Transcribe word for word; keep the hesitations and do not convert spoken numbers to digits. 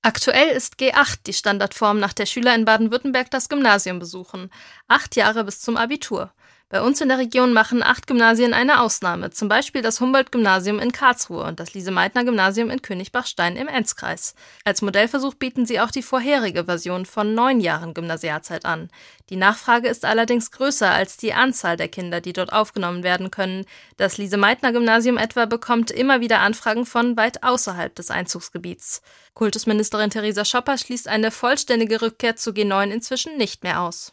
Aktuell ist G acht die Standardform, nach der Schüler in Baden-Württemberg das Gymnasium besuchen. Acht Jahre bis zum Abitur. Bei uns in der Region machen acht Gymnasien eine Ausnahme, zum Beispiel das Humboldt-Gymnasium in Karlsruhe und das Lise-Meitner-Gymnasium in Königbachstein im Enzkreis. Als Modellversuch bieten sie auch die vorherige Version von neun Jahren Gymnasialzeit an. Die Nachfrage ist allerdings größer als die Anzahl der Kinder, die dort aufgenommen werden können. Das Lise-Meitner-Gymnasium etwa bekommt immer wieder Anfragen von weit außerhalb des Einzugsgebiets. Kultusministerin Theresa Schopper schließt eine vollständige Rückkehr zu G neun inzwischen nicht mehr aus.